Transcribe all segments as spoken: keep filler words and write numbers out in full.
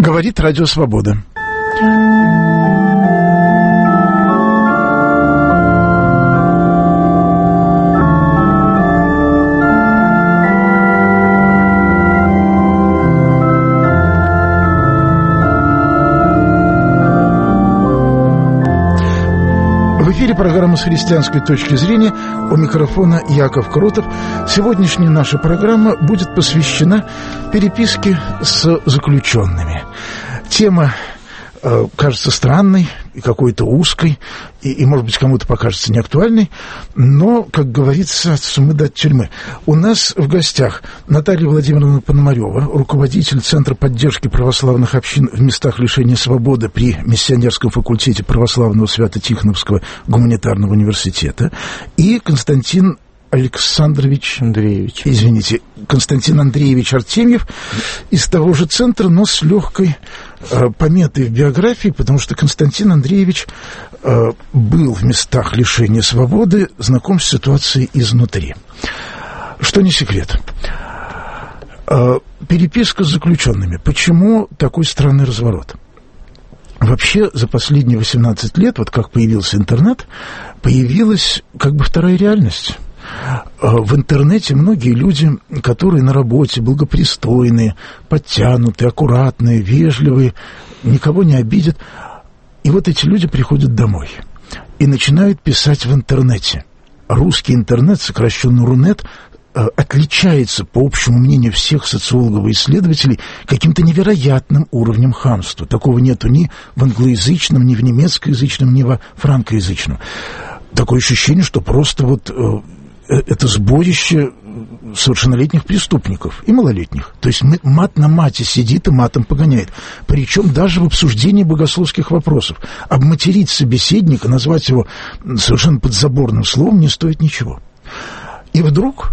Говорит Радио Свобода. В эфире программа «С христианской точки зрения», у микрофона Яков Крутов. Сегодняшняя наша программа будет посвящена переписке с заключенными. Тема э, кажется странной и какой-то узкой, и, и, может быть, кому-то покажется неактуальной, но, как говорится, от сумы до тюрьмы. У нас в гостях Наталья Владимировна Пономарева, руководитель Центра поддержки православных общин в местах лишения свободы при Миссионерском факультете Православного Свято-Тихоновского гуманитарного университета, и Константин Александрович Андреевич, извините, Константин Андреевич Артемьев из того же центра, но с легкой э, пометой в биографии, потому что Константин Андреевич э, был в местах лишения свободы, знаком с ситуацией изнутри. Что не секрет. Э, переписка с заключенными. Почему такой странный разворот? Вообще, за последние восемнадцать лет, вот как появился интернет, появилась как бы вторая реальность. В интернете многие люди, которые на работе благопристойные, подтянутые, аккуратные, вежливые, никого не обидят. И вот эти люди приходят домой и начинают писать в интернете. Русский интернет, сокращенно Рунет, отличается, по общему мнению всех социологов и исследователей, каким-то невероятным уровнем хамства. Такого нету ни в англоязычном, ни в немецкоязычном, ни во франкоязычном. Такое ощущение, что просто вот это сборище совершеннолетних преступников и малолетних. То есть мат на мате сидит и матом погоняет. Причем даже в обсуждении богословских вопросов. Обматерить собеседника, назвать его совершенно подзаборным словом не стоит ничего. И вдруг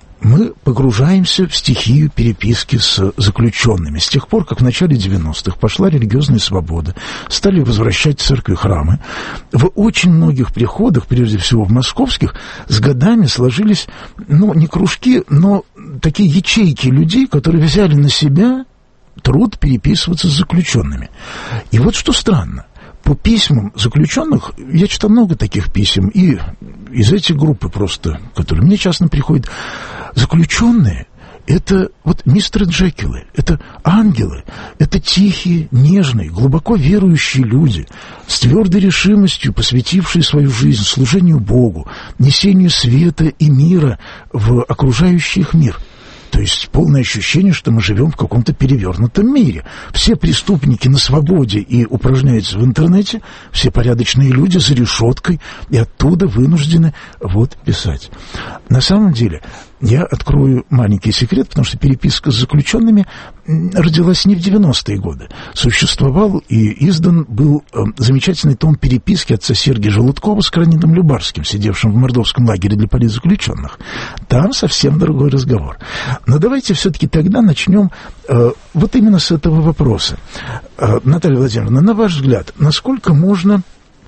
мы погружаемся в стихию переписки с заключенными. С тех пор, как в начале девяностых пошла религиозная свобода, стали возвращать церкви, храмы, в очень многих приходах, прежде всего в московских, с годами сложились, ну, не кружки, но такие ячейки людей, которые взяли на себя труд переписываться с заключенными. И вот что странно. По письмам заключенных, я читал много таких писем, и из этих группы просто, которые мне часто приходят, заключенные — это вот мистеры Джекилы, это ангелы, это тихие, нежные, глубоко верующие люди, с твердой решимостью посвятившие свою жизнь служению Богу, несению света и мира в окружающий их мир. То есть полное ощущение, что мы живем в каком-то перевернутом мире. Все преступники на свободе и упражняются в интернете, все порядочные люди за решеткой и оттуда вынуждены вот писать. На самом деле, я открою маленький секрет, потому что переписка с заключенными родилась не в девяностые годы. Существовал и издан был э, замечательный том переписки отца Сергия Желудкова с Кранидом Любарским, сидевшим в мордовском лагере для политзаключенных. Там совсем другой разговор. Но давайте все-таки тогда начнем э, вот именно с этого вопроса. Э, Наталья Владимировна, на ваш взгляд, насколько можно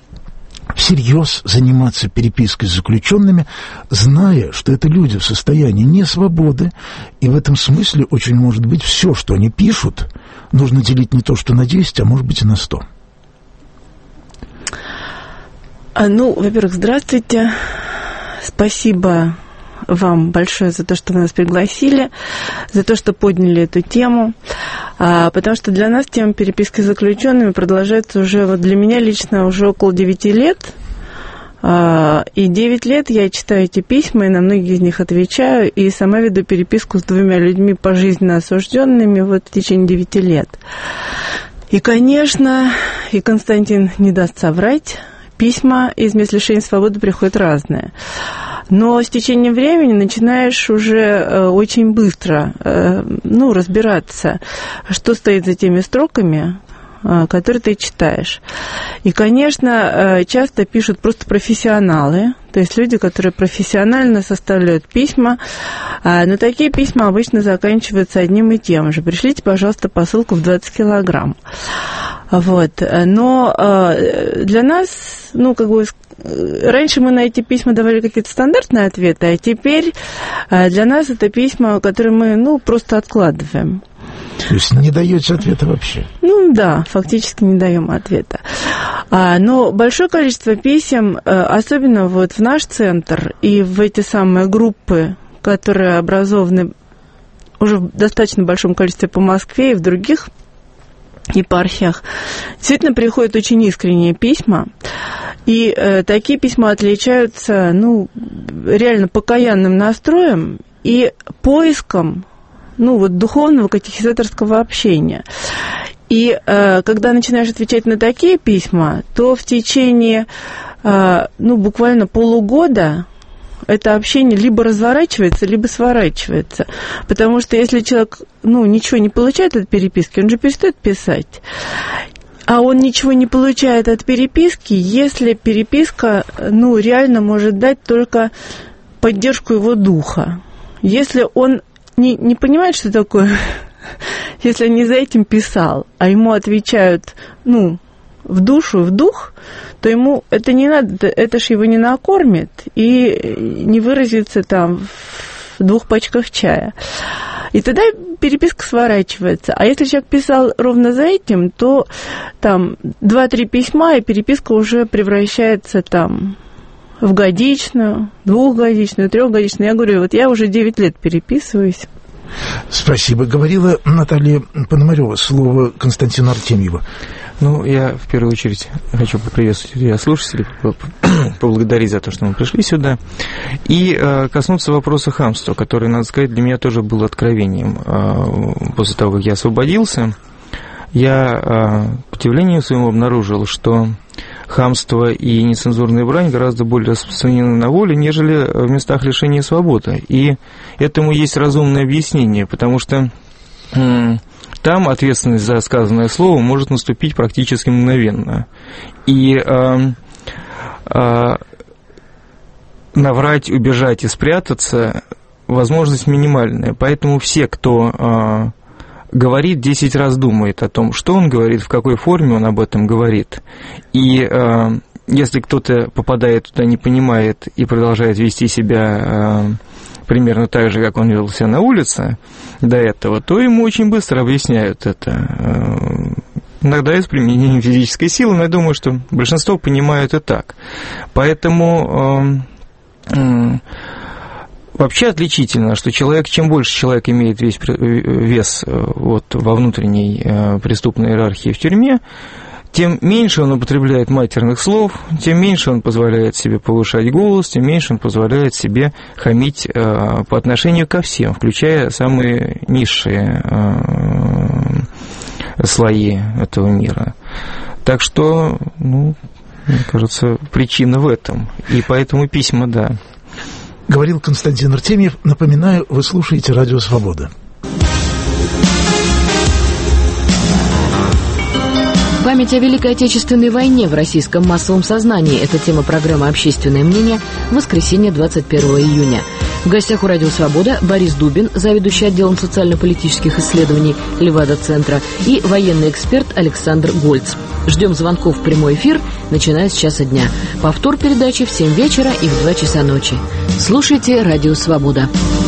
всерьез заниматься перепиской с заключенными, зная, что это люди в состоянии несвободы, и в этом смысле очень может быть все, что они пишут, нужно делить не то, что на десять, а может быть и на сто? А, ну, во-первых, здравствуйте. Спасибо вам большое за то, что вы нас пригласили, за то, что подняли эту тему, а, потому что для нас тема переписки с заключенными продолжается уже, вот для меня лично, уже около девяти лет, а, и девять лет я читаю эти письма, и на многие из них отвечаю, и сама веду переписку с двумя людьми пожизненно осужденными вот в течение девяти лет. И, конечно, и Константин не даст соврать, письма из мест лишения свободы приходят разные. Но с течением времени начинаешь уже очень быстро ну, разбираться, что стоит за теми строками, которые ты читаешь. И, конечно, часто пишут просто профессионалы, то есть люди, которые профессионально составляют письма, но такие письма обычно заканчиваются одним и тем же. Пришлите, пожалуйста, посылку в двадцать килограмм. Вот. Но для нас, ну, как бы, раньше мы на эти письма давали какие-то стандартные ответы, а теперь для нас это письма, которые мы, ну, просто откладываем. То есть не даете ответа вообще? Ну да, фактически не даем ответа. А, но большое количество писем, особенно вот в наш центр и в эти самые группы, которые образованы уже в достаточно большом количестве по Москве и в других епархиях, действительно приходят очень искренние письма. И э, такие письма отличаются, ну, реально покаянным настроем и поиском, ну, вот духовного катехизаторского общения. И э, когда начинаешь отвечать на такие письма, то в течение, э, ну, буквально полугода это общение либо разворачивается, либо сворачивается. Потому что если человек, ну, ничего не получает от переписки, он же перестает писать. А он ничего не получает от переписки, если переписка, ну, реально может дать только поддержку его духа. Если он не, не понимает, что такое, если он не за этим писал, а ему отвечают, ну, в душу, в дух, то ему это не надо, это ж его не накормит и не выразится там в двух пачках чая. И тогда переписка сворачивается. А если человек писал ровно за этим, то там два-три письма, и переписка уже превращается там в годичную, двухгодичную, трехгодичную. Я говорю, вот я уже девять лет переписываюсь. Спасибо. Говорила Наталья Пономарева, слово Константину Артемьеву. Ну, я в первую очередь хочу поприветствовать слушателей, поблагодарить за то, что мы пришли сюда, и э, коснуться вопроса хамства, который, надо сказать, для меня тоже был откровением. Э, после того, как я освободился, я э, к удивлению своему обнаружил, что хамство и нецензурная брань гораздо более распространены на воле, нежели в местах лишения свободы. И этому есть разумное объяснение, потому что э, там ответственность за сказанное слово может наступить практически мгновенно. И э, э, наврать, убежать и спрятаться возможность минимальная. Поэтому все, кто э, говорит, десять раз думает о том, что он говорит, в какой форме он об этом говорит. И э, если кто-то попадает туда, не понимает и продолжает вести себя э, примерно так же, как он вел себя на улице до этого, то ему очень быстро объясняют это. Иногда и с применением физической силы, но я думаю, что большинство понимают и так. Поэтому э, э, вообще отличительно, что человек, чем больше человек имеет весь вес вот, во внутренней э, преступной иерархии в тюрьме, тем меньше он употребляет матерных слов, тем меньше он позволяет себе повышать голос, тем меньше он позволяет себе хамить э, по отношению ко всем, включая самые низшие э, слои этого мира. Так что, ну, мне кажется, причина в этом. И поэтому письма, да. Говорил Константин Артемьев. Напоминаю, вы слушаете «Радио Свобода». Память о Великой Отечественной войне в российском массовом сознании – это тема программы «Общественное мнение» в воскресенье двадцать первого июня. В гостях у «Радио Свобода» Борис Дубин, заведующий отделом социально-политических исследований Левада-центра, и военный эксперт Александр Гольц. Ждем звонков в прямой эфир, начиная с часа дня. Повтор передачи в семь вечера и в два часа ночи. Слушайте «Радио Свобода».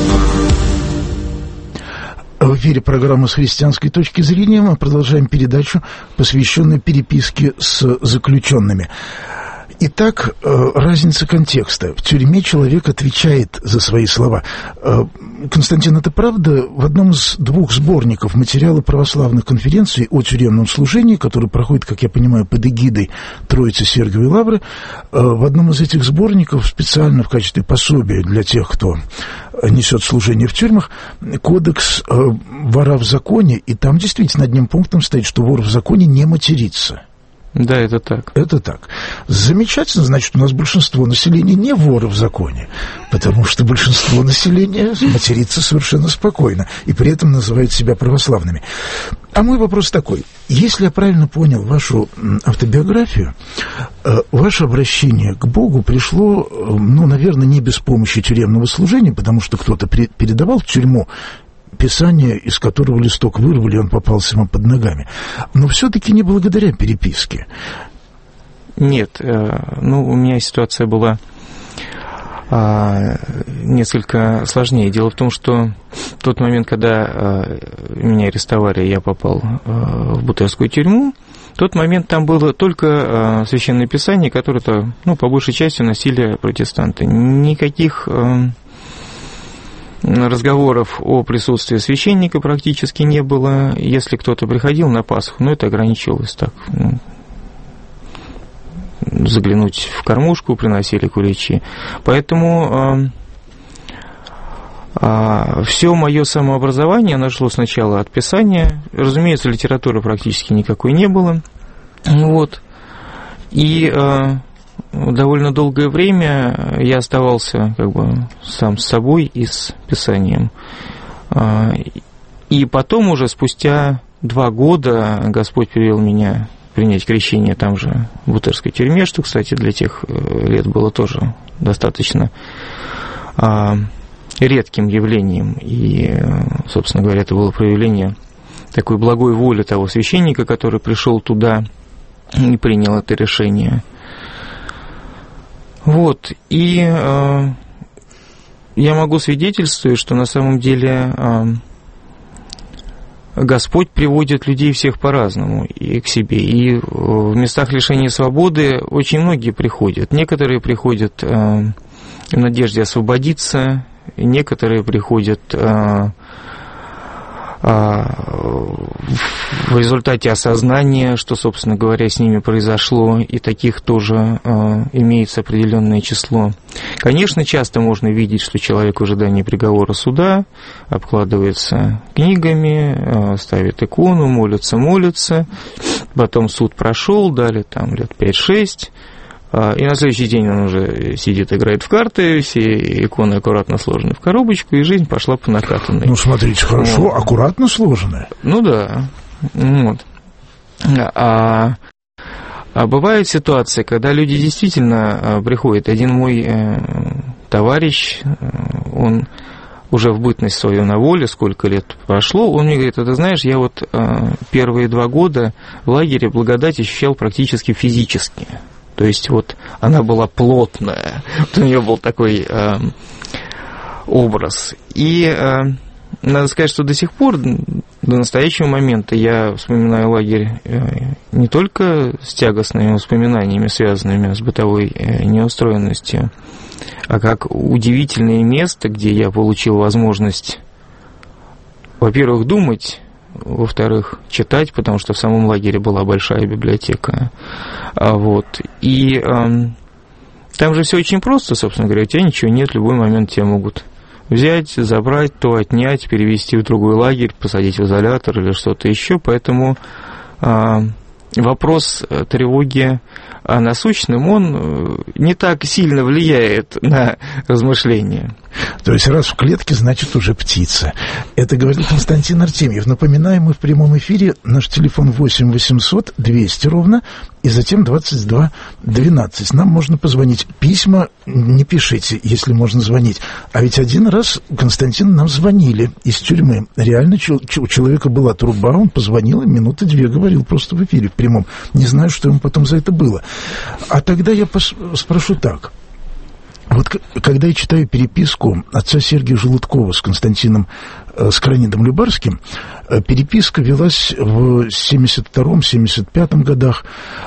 В эфире программы «С христианской точки зрения». Мы продолжаем передачу, посвященную переписке с заключенными. Итак, разница контекста. В тюрьме человек отвечает за свои слова. Константин, это правда? В одном из двух сборников материала православных конференций о тюремном служении, который проходит, как я понимаю, под эгидой Троицы Сергиевой Лавры, в одном из этих сборников специально в качестве пособия для тех, кто несет служение в тюрьмах, кодекс вора в законе, и там действительно одним пунктом стоит, что вор в законе не матерится. Да, это так. Это так. Замечательно, значит, у нас большинство населения не воры в законе, потому что большинство населения матерится совершенно спокойно и при этом называют себя православными. А мой вопрос такой. Если я правильно понял вашу автобиографию, ваше обращение к Богу пришло, ну, наверное, не без помощи тюремного служения, потому что кто-то передавал в тюрьму Писание, из которого листок вырвали, он попался ему под ногами. Но все-таки не благодаря переписке. Нет, ну, у меня ситуация была а, несколько сложнее. Дело в том, что в тот момент, когда а, меня арестовали, я попал а, в Бутырскую тюрьму, в тот момент там было только а, священное писание, которое, ну, по большей части носили протестанты. Никаких а, разговоров о присутствии священника практически не было. Если кто-то приходил на Пасху, ну, это ограничивалось так, ну, заглянуть в кормушку, приносили куличи. Поэтому а, а, все мое самообразование нашло сначала от писания. Разумеется, литературы практически никакой не было. Вот. И а, довольно долгое время я оставался как бы сам с собой и с писанием. А, и потом уже спустя два года Господь привел меня принять крещение там же, в Бутырской тюрьме, что, кстати, для тех лет было тоже достаточно а, редким явлением. И, собственно говоря, это было проявление такой благой воли того священника, который пришел туда и принял это решение. Вот. И а, я могу свидетельствовать, что на самом деле а, Господь приводит людей всех по-разному и к себе. И в местах лишения свободы очень многие приходят. Некоторые приходят э, в надежде освободиться, некоторые приходят э, э, в результате осознания, что, собственно говоря, с ними произошло, и таких тоже э, имеется определенное число. Конечно, часто можно видеть, что человек в ожидании приговора суда обкладывается книгами, ставит икону, молится, молится, потом суд прошел, дали там лет пять-шесть, и на следующий день он уже сидит, играет в карты, все иконы аккуратно сложены в коробочку, и жизнь пошла по накатанной. Ну, смотрите, хорошо, вот. Аккуратно сложенная. Ну да, вот. А... А бывают ситуации, когда люди действительно приходят. Один мой э, товарищ, он уже в бытность свою на воле, сколько лет прошло, он мне говорит: ты знаешь, я вот э, первые два года в лагере благодать ощущал практически физически. То есть вот она была плотная, вот у нее был такой э, образ. И э, надо сказать, что до сих пор, до настоящего момента, я вспоминаю лагерь не только с тягостными воспоминаниями, связанными с бытовой неустроенностью, а как удивительное место, где я получил возможность, во-первых, думать, во-вторых, читать, потому что в самом лагере была большая библиотека. Вот. И э, там же все очень просто, собственно говоря, у тебя ничего нет, в любой момент тебя могут взять, забрать, то отнять, перевести в другой лагерь, посадить в изолятор или что-то еще. Поэтому э, вопрос тревоги о насущном, он не так сильно влияет на размышления. То есть раз в клетке, значит уже птица. Это говорит Константин Артемьев. Напоминаем, мы в прямом эфире. Наш телефон восемь восемьсот двести ровно и затем двадцать два двенадцать. Нам можно позвонить. Письма не пишите, если можно звонить. А ведь один раз, Константин, нам звонили из тюрьмы. Реально у человека была труба, он позвонил, и минуты две говорил просто в эфире в прямом. Не знаю, что ему потом за это было. А тогда я пос- спрошу так. Вот когда я читаю переписку отца Сергия Желудкова с Константином, с Кранидом Любарским, переписка велась в семьдесят втором — семьдесят пятом годах,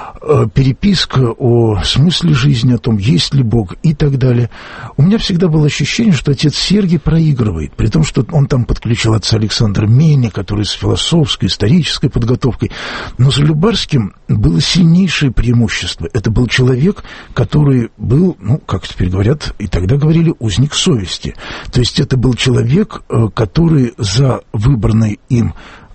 переписка о смысле жизни, о том, есть ли Бог и так далее. У меня всегда было ощущение, что отец Сергий проигрывает, при том, что он там подключил отца Александра Меня, который с философской, исторической подготовкой. Но за Любарским было сильнейшее преимущество. Это был человек, который был, ну, как теперь говорят, и тогда говорили, узник совести. То есть это был человек, который за выбранный им,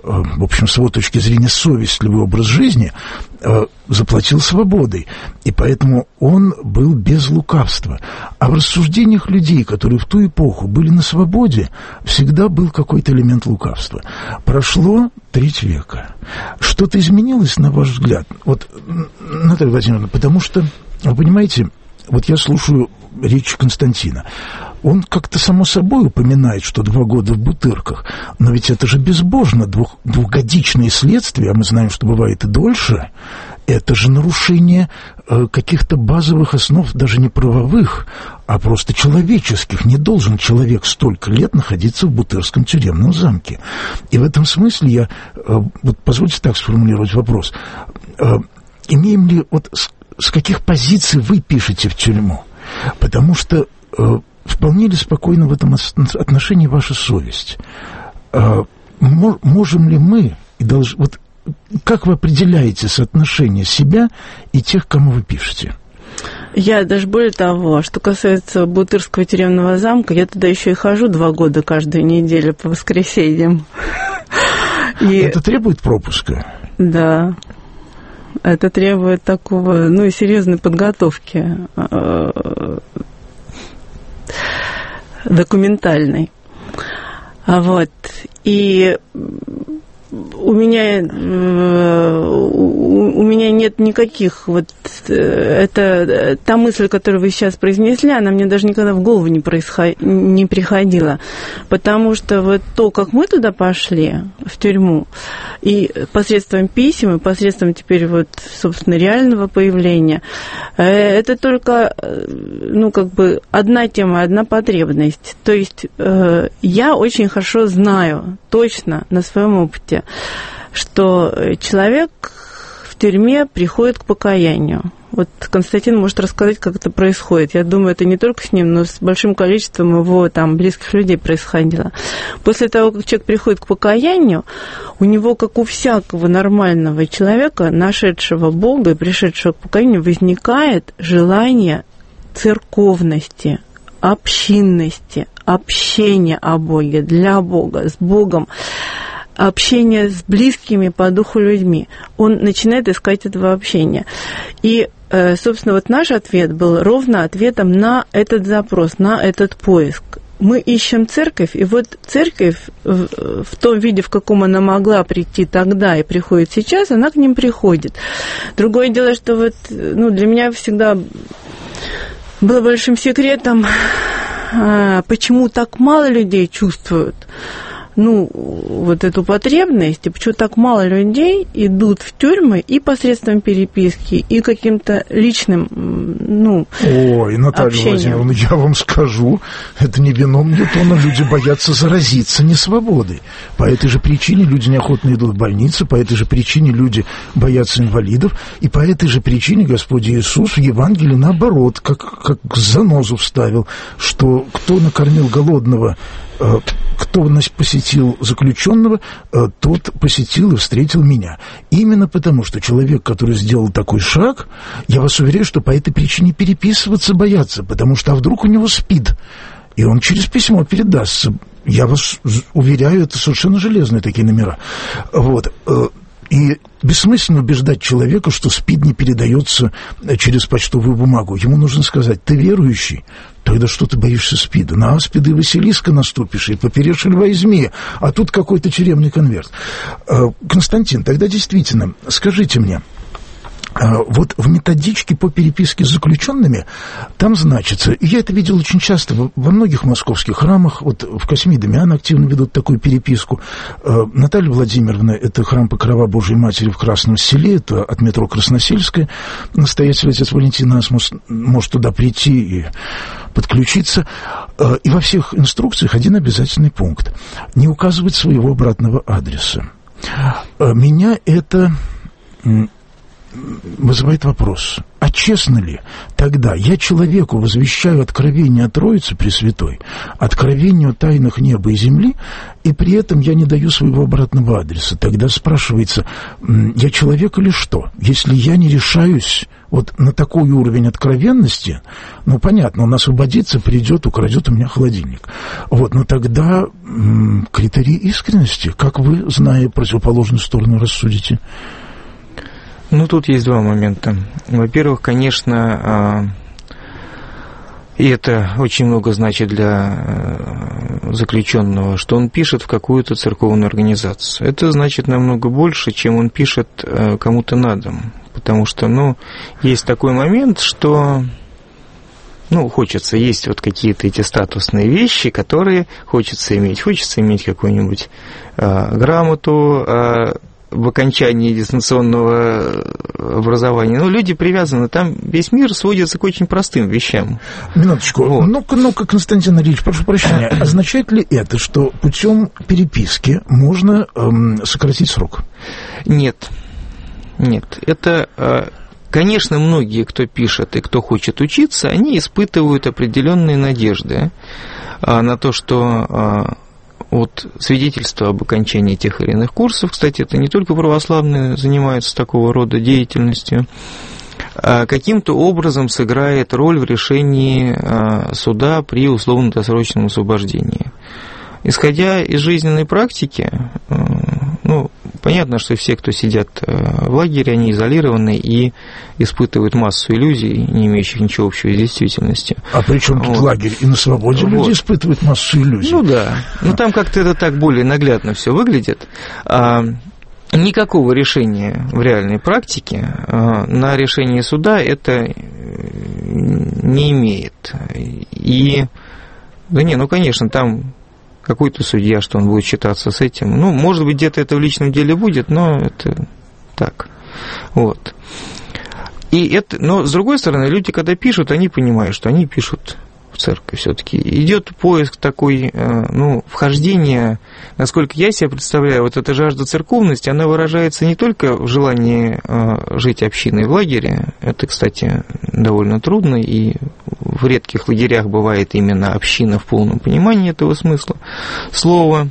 в общем, с его точки зрения, совестливый образ жизни заплатил свободой. И поэтому он был без лукавства. А в рассуждениях людей, которые в ту эпоху были на свободе, всегда был какой-то элемент лукавства. Прошло треть века. Что-то изменилось, на ваш взгляд? Вот, Наталья Владимировна, потому что, вы понимаете, вот я слушаю речь Константина. Он как-то само собой упоминает, что два года в Бутырках, но ведь это же безбожно, двух, двухгодичные следствия, а мы знаем, что бывает и дольше, это же нарушение э, каких-то базовых основ, даже не правовых, а просто человеческих. Не должен человек столько лет находиться в Бутырском тюремном замке. И в этом смысле я, вот позвольте так сформулировать вопрос, имеем ли, вот с, с каких позиций вы пишете в тюрьму? Потому что вполне ли спокойно в этом отношении ваша совесть? Можем ли мы, и долж, вот как вы определяете соотношение себя и тех, кому вы пишете? Я даже более того, что касается Бутырского тюремного замка, я туда еще и хожу два года каждую неделю по воскресеньям. И... Это требует пропуска? Да. Это требует такого, ну, и серьезной подготовки документальной. А вот. И у меня, у меня нет никаких вот это та мысль, которую вы сейчас произнесли, она мне даже никогда в голову не, происход... не приходила, потому что вот то, как мы туда пошли в тюрьму, и посредством писем, и посредством теперь вот, собственно, реального появления, это только, ну, как бы одна тема, одна потребность. То есть я очень хорошо знаю, точно на своем опыте, что человек в тюрьме приходит к покаянию. Вот Константин может рассказать, как это происходит. Я думаю, это не только с ним, но с большим количеством его там близких людей происходило. После того, как человек приходит к покаянию, у него, как у всякого нормального человека, нашедшего Бога и пришедшего к покаянию, возникает желание церковности, общинности, общения о Боге, для Бога, с Богом, общение с близкими по духу людьми. Он начинает искать этого общения. И, собственно, вот наш ответ был ровно ответом на этот запрос, на этот поиск. Мы ищем церковь, и вот церковь в том виде, в каком она могла прийти тогда и приходит сейчас, она к ним приходит. Другое дело, что вот, ну, для меня всегда было большим секретом, почему так мало людей чувствуют, ну, вот эту потребность, и почему так мало людей идут в тюрьмы и посредством переписки, и каким-то личным, ну, Ой, Наталья общением. Владимировна, я вам скажу, это не вином Ньютона, люди боятся заразиться несвободой. По этой же причине люди неохотно идут в больницы, по этой же причине люди боятся инвалидов, и по этой же причине Господь Иисус в Евангелии наоборот, как, как занозу вставил, что кто накормил голодного, кто посетил заключенного, тот посетил и встретил меня. Именно потому, что человек, который сделал такой шаг, я вас уверяю, что по этой причине переписываться боятся, потому что а вдруг у него СПИД, и он через письмо передастся. Я вас уверяю, это совершенно железные такие номера. Вот. И бессмысленно убеждать человека, что СПИД не передается через почтовую бумагу. Ему нужно сказать: ты верующий, тогда что ты боишься СПИДа? На аспида и Василиска наступишь, и поперешь льва и змея, а тут какой-то тюремный конверт. Константин, тогда действительно, скажите мне, вот в методичке по переписке с заключенными там значится, и я это видел очень часто во многих московских храмах, вот в Косьме и Дамиан активно ведут такую переписку. Наталья Владимировна, это храм Покрова Божией Матери в Красном Селе, это от метро Красносельская, настоятель отец Валентин Асмус может туда прийти и подключиться. И во всех инструкциях один обязательный пункт: не указывать своего обратного адреса. Меня это вызывает вопрос: а честно ли тогда я человеку возвещаю откровение о Троице Пресвятой, откровение о тайнах неба и земли, и при этом я не даю своего обратного адреса? Тогда спрашивается, я человек или что? Если я не решаюсь вот на такой уровень откровенности, ну, понятно, он освободится, придет, украдет у меня холодильник. Вот, но тогда м- критерий искренности, как вы, зная противоположную сторону, рассудите? Ну, тут есть два момента. Во-первых, конечно, и это очень много значит для заключенного, что он пишет в какую-то церковную организацию. Это значит намного больше, чем он пишет кому-то на дом. Потому что, ну, есть такой момент, что, ну, хочется, есть вот какие-то эти статусные вещи, которые хочется иметь. Хочется иметь какую-нибудь э, грамоту, э, в окончании дистанционного образования. Ну, люди привязаны, там весь мир сводится к очень простым вещам. Минуточку. Вот. Ну-ка, ну-ка, Константин Ильич, прошу прощения, означает ли это, что путем переписки можно эм, сократить срок? Нет. Нет. Это, конечно, многие, кто пишет и кто хочет учиться, они испытывают определенные надежды на то, что вот свидетельство об окончании тех или иных курсов, кстати, это не только православные занимаются такого рода деятельностью, каким-то образом сыграет роль в решении суда при условно-досрочном освобождении. Исходя из жизненной практики, ну, понятно, что все, кто сидят в лагере, они изолированы и испытывают массу иллюзий, не имеющих ничего общего с действительностью. А при чем тут вот. Лагерь? И на свободе вот. Люди испытывают массу иллюзий. Ну да, но там как-то это так более наглядно все выглядит. Никакого решения в реальной практике на решение суда это не имеет. И, да не, ну, конечно, там какой-то судья, что он будет считаться с этим. Ну, может быть, где-то это в личном деле будет, но это так. Вот. И это, но, с другой стороны, люди, когда пишут, они понимают, что они пишут в церковь все-таки. Идет поиск такой, ну, вхождения, насколько я себе представляю, вот эта жажда церковности, она выражается не только в желании жить общиной в лагере, это, кстати, довольно трудно, и в редких лагерях бывает именно община в полном понимании этого смысла слова,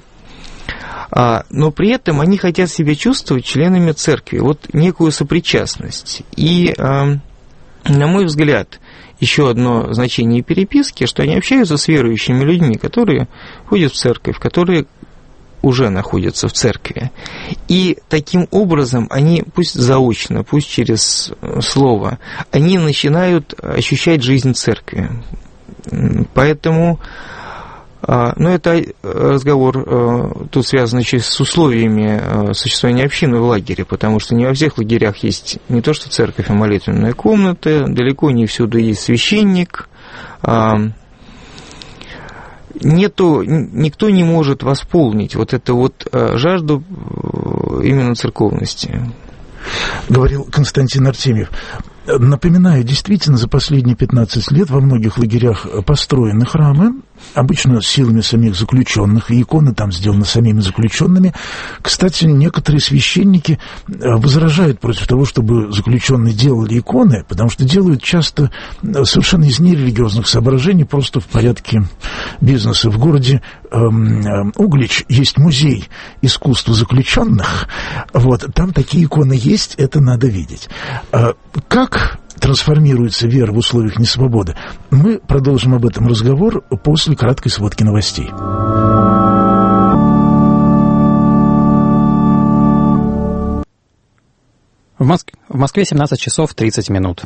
но при этом они хотят себя чувствовать членами церкви, вот некую сопричастность. И, на мой взгляд, еще одно значение переписки, что они общаются с верующими людьми, которые ходят в церковь, которые уже находятся в церкви. И таким образом они, пусть заочно, пусть через слово, они начинают ощущать жизнь церкви. Поэтому, ну, это разговор тут связан еще с условиями существования общины в лагере, потому что не во всех лагерях есть не то что церковь, а молитвенная комната, далеко не всюду есть священник. Нету, никто не может восполнить вот эту вот жажду именно церковности. Говорил Константин Артемьев. Напоминаю, действительно, за последние пятнадцать лет во многих лагерях построены храмы, обычно силами самих заключенных, и иконы там сделаны самими заключенными. Кстати, некоторые священники возражают против того, чтобы заключенные делали иконы, потому что делают часто совершенно из нерелигиозных соображений, просто в порядке бизнеса. В городе Углич есть музей искусства заключенных. Вот, там такие иконы есть, это надо видеть. Как трансформируется вера в условиях несвободы? Мы продолжим об этом разговор после краткой сводки новостей. В, Моск... в Москве семнадцать часов тридцать минут.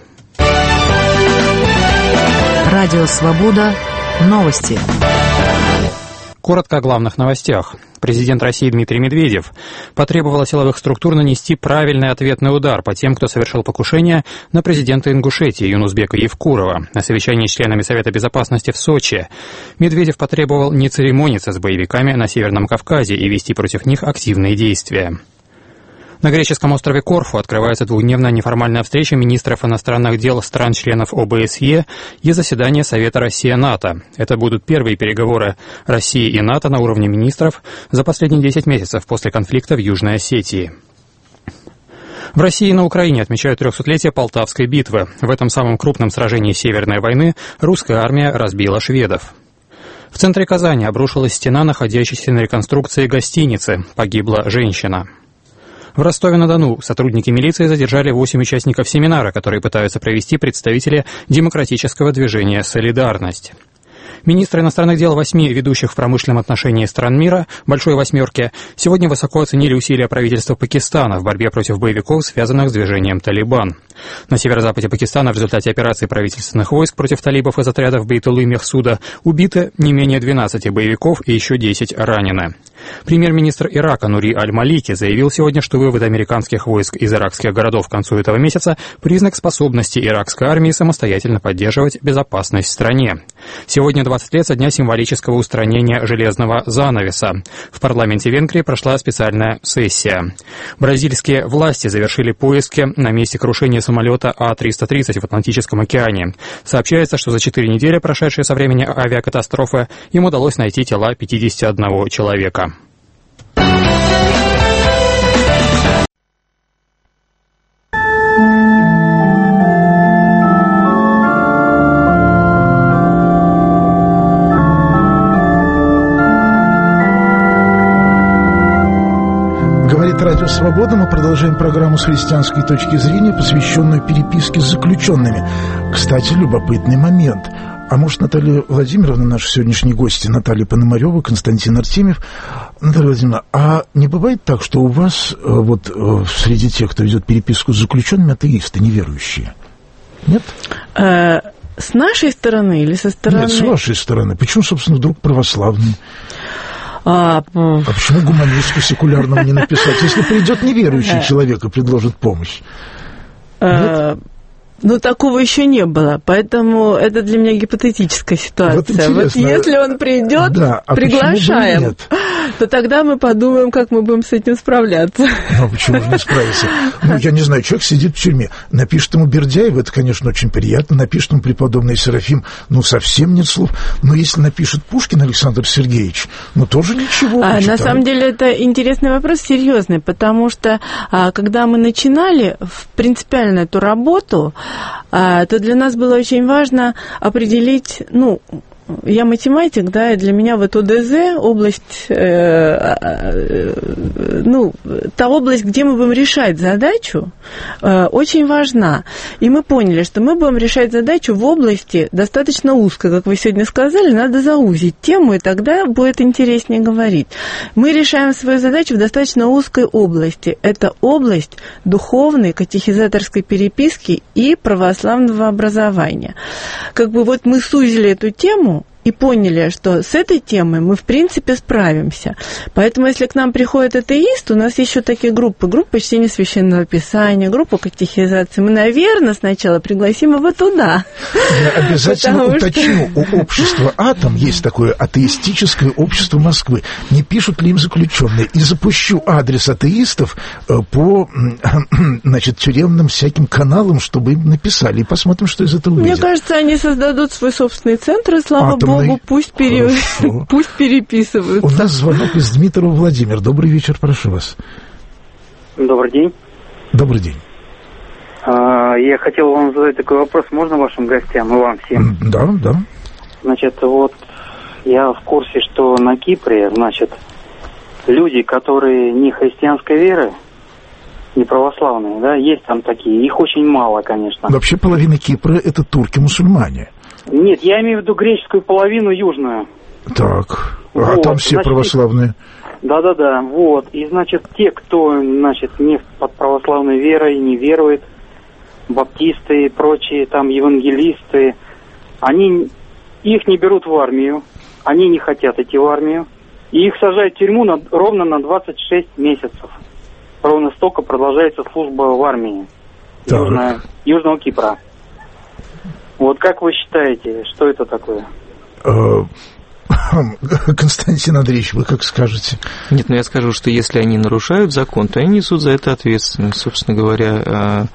Радио «Свобода». Новости. Коротко о главных новостях. Президент России Дмитрий Медведев потребовал от силовых структур нанести правильный ответный удар по тем, кто совершил покушение на президента Ингушетии Юнусбека Евкурова. На совещании с членами Совета Безопасности в Сочи Медведев потребовал не церемониться с боевиками на Северном Кавказе и вести против них активные действия. На греческом острове Корфу открывается двухдневная неформальная встреча министров иностранных дел стран-членов О Бэ С Е и заседание Совета Россия-НАТО. Это будут первые переговоры России и НАТО на уровне министров за последние десять месяцев после конфликта в Южной Осетии. В России и на Украине отмечают трехсотлетие Полтавской битвы. В этом самом крупном сражении Северной войны русская армия разбила шведов. В центре Казани обрушилась стена, находящаяся на реконструкции гостиницы. Погибла женщина. В Ростове-на-Дону сотрудники милиции задержали восемь участников семинара, которые пытаются провести представители демократического движения «Солидарность». Министры иностранных дел восьми ведущих в промышленном отношении стран мира, «Большой восьмерки», сегодня высоко оценили усилия правительства Пакистана в борьбе против боевиков, связанных с движением «Талибан». На северо-западе Пакистана в результате операции правительственных войск против талибов из отрядов Бейтул-и-Мехсуда убиты не менее двенадцати боевиков и еще десять ранены. Премьер-министр Ирака Нури Аль-Малики заявил сегодня, что вывод американских войск из иракских городов к концу этого месяца – признак способности иракской армии самостоятельно поддерживать безопасность в стране. Сегодня двадцать лет со дня символического устранения железного занавеса. В парламенте Венгрии прошла специальная сессия. Бразильские власти завершили поиски на месте крушения самолета А триста тридцать в Атлантическом океане. Сообщается, что за четыре недели, прошедшие со времени авиакатастрофы, им удалось найти тела пятидесяти одного человека. Радио «Свобода». Мы продолжаем программу с христианской точки зрения, посвященную переписке с заключенными. Кстати, любопытный момент. А может, Наталья Владимировна, наши сегодняшние гости, Наталья Пономарева, Константин Артемьев. Наталья Владимировна, а не бывает так, что у вас вот среди тех, кто ведет переписку с заключенными, атеисты, неверующие? Нет? С нашей стороны или со стороны? Нет, с вашей стороны. Почему, собственно, вдруг православные? А, а почему гуманисту секулярному не написать, если придет неверующий человек и предложит помощь? А, ну, такого еще не было, поэтому это для меня гипотетическая ситуация. Вот, вот если он придет, да, а приглашаем, то тогда мы подумаем, как мы будем с этим справляться. Ну, почему же не справиться? Ну, я не знаю, человек сидит в тюрьме, напишет ему Бердяев, это, конечно, очень приятно, напишет ему преподобный Серафим, ну, совсем нет слов, но если напишет Пушкин Александр Сергеевич, ну, тоже ничего. А, на самом деле, это интересный вопрос, серьезный, потому что, а, когда мы начинали в принципиально эту работу, а, то для нас было очень важно определить, ну, я математик, да, и для меня вот ОДЗ, область, э, э, ну, та область, где мы будем решать задачу, э, очень важна. И мы поняли, что мы будем решать задачу в области достаточно узкой, как вы сегодня сказали, надо заузить тему, и тогда будет интереснее говорить. Мы решаем свою задачу в достаточно узкой области. Это область духовной, катехизаторской переписки и православного образования. Как бы вот мы сузили эту тему, и поняли, что с этой темой мы, в принципе, справимся. Поэтому, если к нам приходит атеист, у нас еще такие группы. Группа чтения Священного Писания, группа катехизации. Мы, наверное, сначала пригласим его туда. Я обязательно Потому уточню. Что... У общества «Атом» есть такое атеистическое общество Москвы. Не пишут ли им заключенные? И запущу адрес атеистов по, значит, тюремным всяким каналам, чтобы им написали. И посмотрим, что из этого выйдет. Мне кажется, они создадут свой собственный центр, и слава Атом. Богу, пусть, пере... пусть переписываются. У нас звонок из Дмитрова. Владимир. Добрый вечер, прошу вас. Добрый день. Добрый день. А, я хотел вам задать такой вопрос. Можно вашим гостям и вам всем? Да, да. Значит, вот я в курсе, что на Кипре, значит, люди, которые не христианской веры, не православные, да, есть там такие. Их очень мало, конечно. Вообще половина Кипра – это турки-мусульмане. Нет, я имею в виду греческую половину, южную. Так, вот, а там все значит, православные? Да-да-да, вот. И, значит, те, кто, значит, не под православной верой, не верует, баптисты и прочие, там, евангелисты, они, их не берут в армию, они не хотят идти в армию, и их сажают в тюрьму на, ровно на двадцать шесть месяцев. Ровно столько продолжается служба в армии Южная, Южного Кипра. Вот как вы считаете, что это такое? Константин Андреевич, вы как скажете? Нет, ну я скажу, что если они нарушают закон, то они несут за это ответственность. Собственно говоря,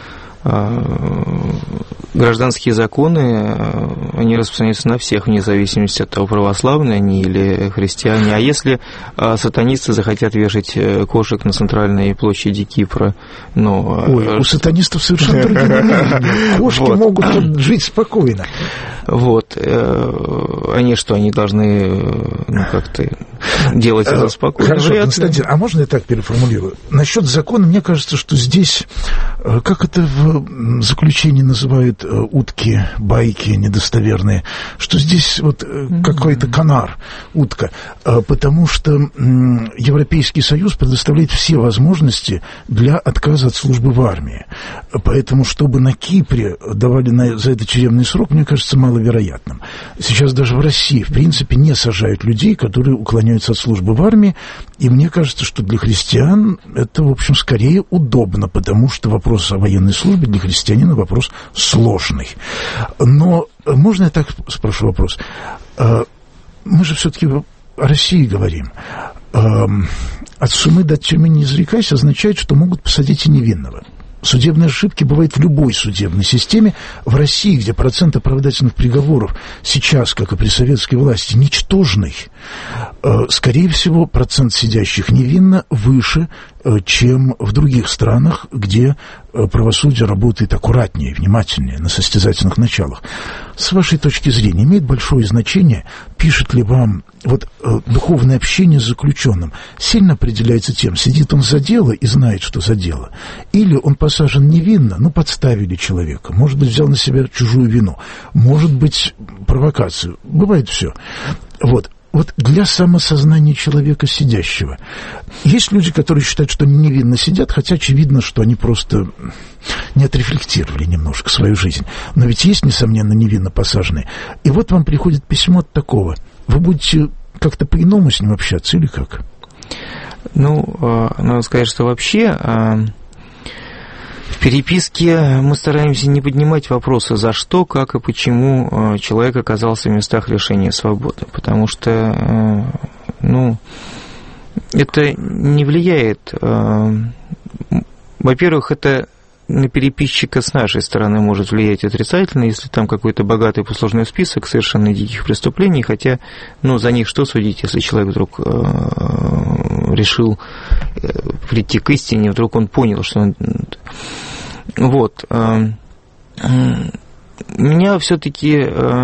гражданские законы, они распространяются на всех, вне зависимости от того, православные они или христиане. А если сатанисты захотят вешать кошек на центральной площади Кипра, ну... Ой, у сатанистов совершенно другие намерения. Кошки вот. Могут тут жить спокойно. Вот. Они что, они должны ну, как-то делать это спокойно? Хорошо, Константин, а можно я так переформулирую? Насчет закона, мне кажется, что здесь, как это в заключении называют утки, байки недостоверные, что здесь вот mm-hmm. какой-то канар, утка, потому что Европейский Союз предоставляет все возможности для отказа от службы в армии. Поэтому, чтобы на Кипре давали на, за это тюремный срок, мне кажется, маловероятным. Сейчас даже в России, в принципе, не сажают людей, которые уклоняются от службы в армии, и мне кажется, что для христиан это, в общем, скорее удобно, потому что вопрос вопрос о военной службе для христианина вопрос сложный. Но можно я так спрошу вопрос? Мы же все-таки о России говорим. От сумы до тюрьмы не изрекайся означает, что могут посадить и невинного. Судебные ошибки бывают в любой судебной системе. В России, где процент оправдательных приговоров сейчас, как и при советской власти, ничтожный, скорее всего, процент сидящих невинно выше, чем в других странах, где правосудие работает аккуратнее, внимательнее, на состязательных началах. С вашей точки зрения, имеет большое значение, пишет ли вам вот духовное общение с заключенным, сильно определяется тем, сидит он за дело и знает, что за дело, или он посажен невинно, ну, подставили человека, может быть, взял на себя чужую вину, может быть, провокацию, бывает все. Вот. Вот для самосознания человека сидящего. Есть люди, которые считают, что они невинно сидят, хотя очевидно, что они просто не отрефлектировали немножко свою жизнь. Но ведь есть, несомненно, невинно посаженные. И вот вам приходит письмо от такого. Вы будете как-то по-иному с ним общаться или как? Ну, надо сказать, что вообще... В переписке мы стараемся не поднимать вопросы, за что, как и почему человек оказался в местах лишения свободы, потому что, ну, это не влияет. Во-первых, это на переписчика с нашей стороны может влиять отрицательно, если там какой-то богатый послужной список совершенно диких преступлений, хотя, ну, за них что судить, если человек вдруг решил прийти к истине, вдруг он понял, что он... Вот. Меня все-таки...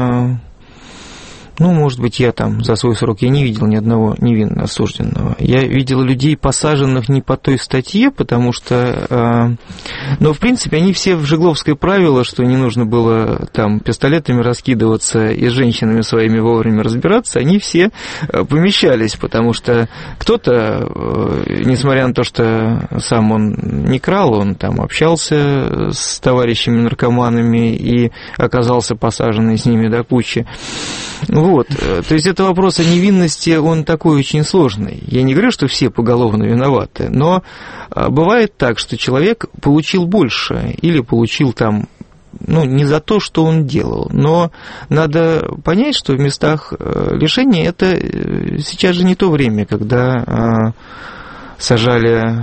Ну, может быть, я там за свой срок я не видел ни одного невинно осужденного. Я видел людей, посаженных не по той статье, потому что... Э, но, в принципе, они все в Жигловское правило, что не нужно было там пистолетами раскидываться и с женщинами своими вовремя разбираться, они все помещались, потому что кто-то, э, несмотря на то, что сам он не крал, он там общался с товарищами-наркоманами и оказался посаженный с ними до кучи. Вот, то есть это вопрос о невинности, он такой очень сложный. Я не говорю, что все поголовно виноваты, но бывает так, что человек получил больше или получил там, ну, не за то, что он делал, но надо понять, что в местах лишения это сейчас же не то время, когда сажали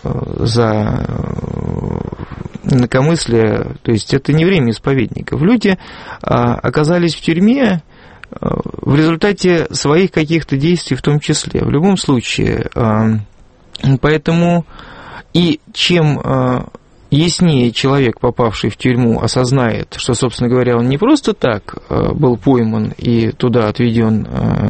за инакомыслие, то есть это не время исповедников. Люди оказались в тюрьме в результате своих каких-то действий в том числе. В любом случае, поэтому и чем яснее человек, попавший в тюрьму, осознает, что, собственно говоря, он не просто так был пойман и туда отведен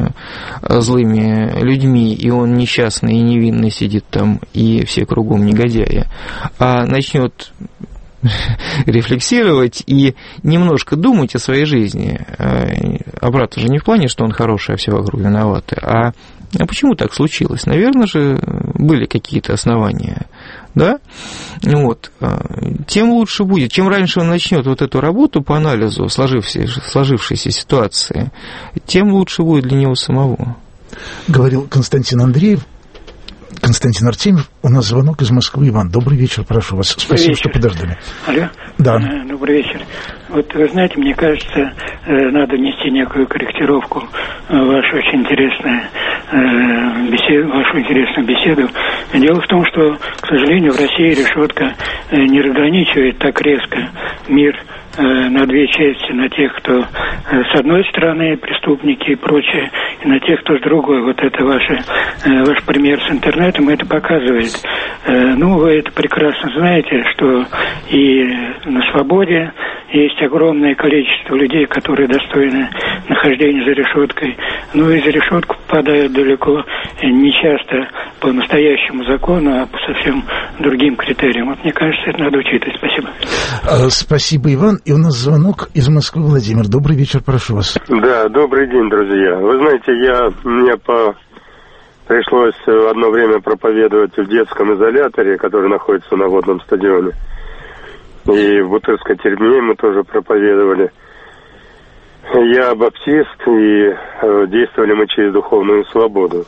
злыми людьми, и он несчастный и невинный сидит там, и все кругом негодяи, а начнет рефлексировать и немножко думать о своей жизни. А брат уже не в плане, что он хороший, а все вокруг виноваты, а, а почему так случилось? Наверное же, были какие-то основания, да? Вот. Тем лучше будет. Чем раньше он начнет вот эту работу по анализу сложившейся, сложившейся ситуации, тем лучше будет для него самого. Говорил Константин Андреев. Константин Артемьев, у нас звонок из Москвы. Иван, добрый вечер, прошу вас. Спасибо, что подождали. Алло. Да. Добрый вечер. Вот вы знаете, мне кажется, надо внести некую корректировку в вашу очень интересную беседу, вашу интересную беседу. Дело в том, что, к сожалению, в России решетка не разграничивает так резко мир на две части, на тех, кто с одной стороны преступники и прочее, и на тех, кто с другой. Вот это ваше, ваш пример с интернетом это показывает. Ну, вы это прекрасно знаете, что и на свободе есть огромное количество людей, которые достойны нахождения за решеткой. Ну, и за решетку попадают далеко не часто по настоящему закону, а по совсем другим критериям. Вот мне кажется, это надо учитывать. Спасибо. Спасибо, Иван. И у нас звонок из Москвы. Владимир, добрый вечер, прошу вас. Да, добрый день, друзья. Вы знаете, я, мне по... пришлось одно время проповедовать в детском изоляторе, который находится на водном стадионе. И в Бутырской тюрьме мы тоже проповедовали. Я баптист, и действовали мы через духовную свободу.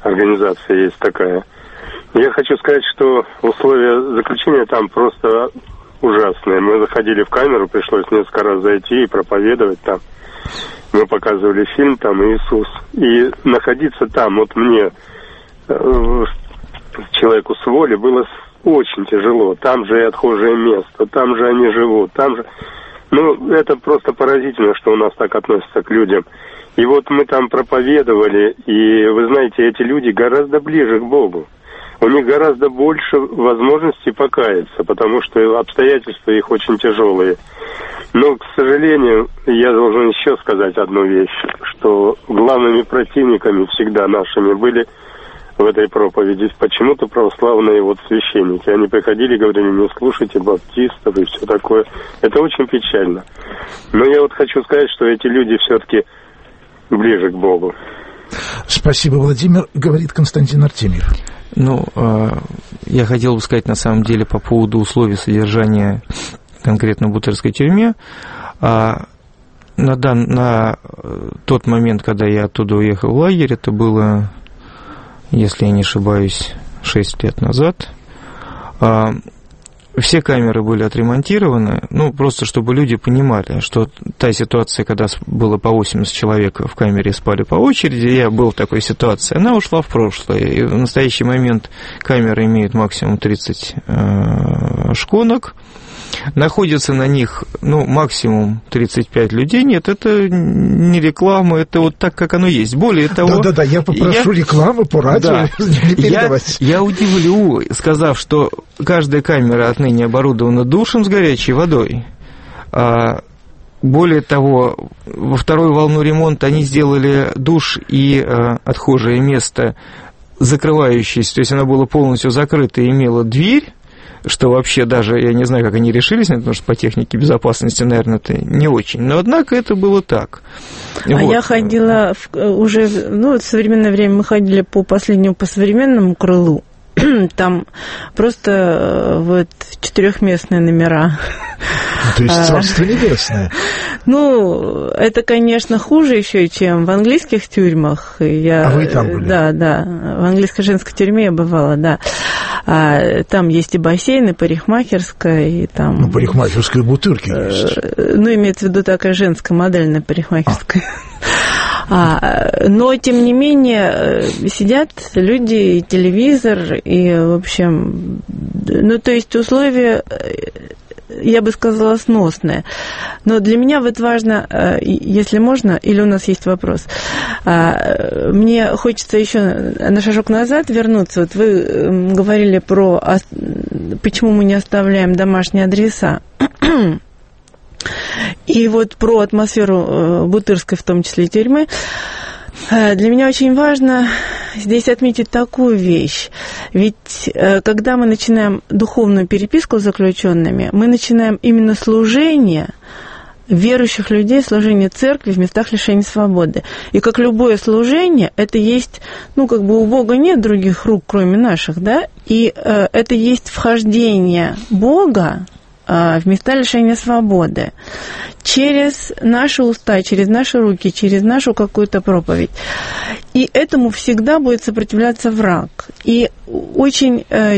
Организация есть такая. Я хочу сказать, что условия заключения там просто ужасные. Мы заходили в камеру, пришлось несколько раз зайти и проповедовать там. Мы показывали фильм там «Иисус». И находиться там, вот мне, человеку с воли, было очень тяжело. Там же и отхожее место, там же они живут, там же... Ну, это просто поразительно, что у нас так относятся к людям. И вот мы там проповедовали, и, вы знаете, эти люди гораздо ближе к Богу. У них гораздо больше возможностей покаяться, потому что обстоятельства их очень тяжелые. Но, к сожалению, я должен еще сказать одну вещь, что главными противниками всегда нашими были в этой проповеди почему-то православные вот священники. Они приходили и говорили: не слушайте баптистов и все такое. Это очень печально. Но я вот хочу сказать, что эти люди все-таки ближе к Богу. Спасибо, Владимир. Говорит Константин Артемьев. Ну, я хотел бы сказать на самом деле по поводу условий содержания конкретно в Бутырской тюрьме. На, дан, на тот момент, когда я оттуда уехал в лагерь, это было, если я не ошибаюсь, шесть лет назад, все камеры были отремонтированы, ну, просто чтобы люди понимали, что та ситуация, когда было по восемьдесят человек в камере спали по очереди, я был в такой ситуации, она ушла в прошлое. И в настоящий момент камеры имеют максимум тридцать э, шконок, находится на них, ну, максимум тридцать пять людей. Нет, это не реклама, это вот так, как оно есть. Более того... Да-да-да, я попрошу я... рекламу по радио да. не передавать. Я, я удивлю, сказав, что каждая камера отныне оборудована душем с горячей водой. А, более того, во вторую волну ремонта они сделали душ и а, отхожее место закрывающееся, то есть оно было полностью закрыто и имело дверь, что вообще даже, я не знаю, как они решились на это, потому что по технике безопасности, наверное, это не очень. Но, однако, это было так. А вот. Я ходила в, уже, ну, в современное время мы ходили по последнему, по современному крылу. Там просто вот четырехместные номера. То есть Царство Небесное. Ну, это, конечно, хуже еще, чем в английских тюрьмах. Я, а вы там были? Да, да. В английской женской тюрьме я бывала, да. А, там есть и бассейн, и парикмахерская, и там... Ну, парикмахерская в Бутырке есть. Ну, имеется в виду такая женская модельная парикмахерская. А. А, но, тем не менее, сидят люди, и телевизор, и, в общем... Ну, то есть условия... я бы сказала, сносное. Но для меня вот важно, если можно, или у нас есть вопрос, мне хочется еще на шажок назад вернуться. Вот вы говорили про, почему мы не оставляем домашние адреса. И вот про атмосферу Бутырской, в том числе и тюрьмы. Для меня очень важно здесь отметить такую вещь. Ведь когда мы начинаем духовную переписку с заключенными, мы начинаем именно служение верующих людей, служение церкви в местах лишения свободы. И как любое служение, это есть, ну, как бы у Бога нет других рук, кроме наших, да, и э, это есть вхождение Бога в места лишения свободы через наши уста, через наши руки, через нашу какую-то проповедь. И этому всегда будет сопротивляться враг. И очень э,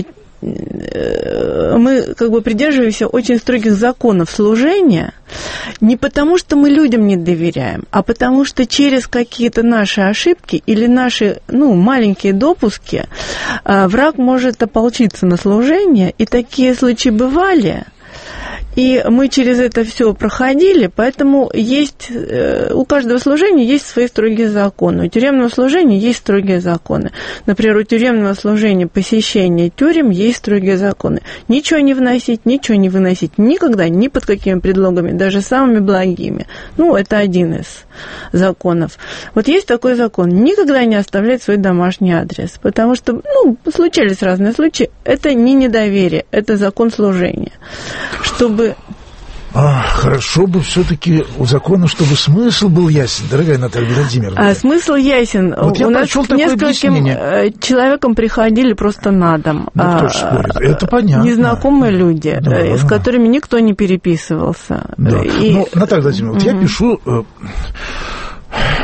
мы как бы придерживаемся очень строгих законов служения не потому, что мы людям не доверяем, а потому что через какие-то наши ошибки или наши, ну, маленькие допуски э, враг может ополчиться на служение, и такие случаи бывали. И мы через это все проходили, поэтому есть, у каждого служения есть свои строгие законы. У тюремного служения есть строгие законы. Например, у тюремного служения посещения тюрем есть строгие законы. Ничего не вносить, ничего не выносить никогда, ни под какими предлогами, даже самыми благими. Ну, это один из законов. Вот есть такой закон. Никогда не оставлять свой домашний адрес, потому что, ну, случались разные случаи. Это не недоверие, это закон служения. Чтобы А, хорошо бы все-таки у закона, чтобы смысл был ясен, дорогая Наталья Владимировна. А, смысл ясен. Вот я у нас прочел с нескольким человеком приходили просто на дом. Ну, кто ж спорит? Это понятно. Незнакомые люди, да. с которыми никто не переписывался. Да. И... Ну, Наталья Владимировна, вот mm-hmm. я пишу...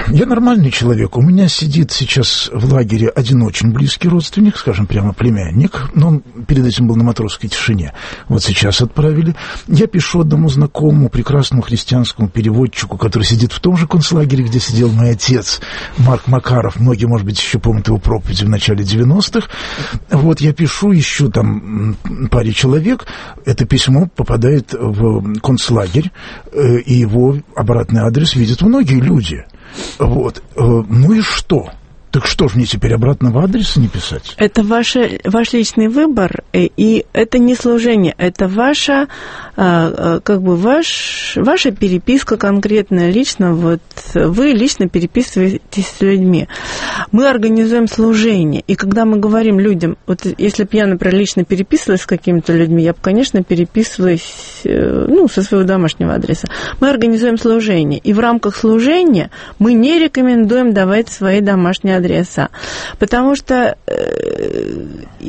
Я нормальный человек. У меня сидит сейчас в лагере один очень близкий родственник, скажем, прямо племянник, но он перед этим был на матросской тишине. Вот сейчас отправили. Я пишу одному знакомому, прекрасному христианскому переводчику, который сидит в том же концлагере, где сидел мой отец, Марк Макаров. Многие, может быть, еще помнят его проповеди в начале девяностых. Вот я пишу еще там паре человек. Это письмо попадает в концлагерь, и его обратный адрес видят многие люди. Вот. Ну и что? Так что ж мне теперь обратного адреса не писать? Это ваше, ваш личный выбор, и это не служение, это ваша, как бы ваш, ваша переписка конкретная, лично, вот вы лично переписываетесь с людьми. Мы организуем служение, и когда мы говорим людям, вот если бы я, например, лично переписывалась с какими-то людьми, я бы, конечно, переписывалась, ну, со своего домашнего адреса. Мы организуем служение, и в рамках служения мы не рекомендуем давать свои домашние адреса. адреса, потому что э,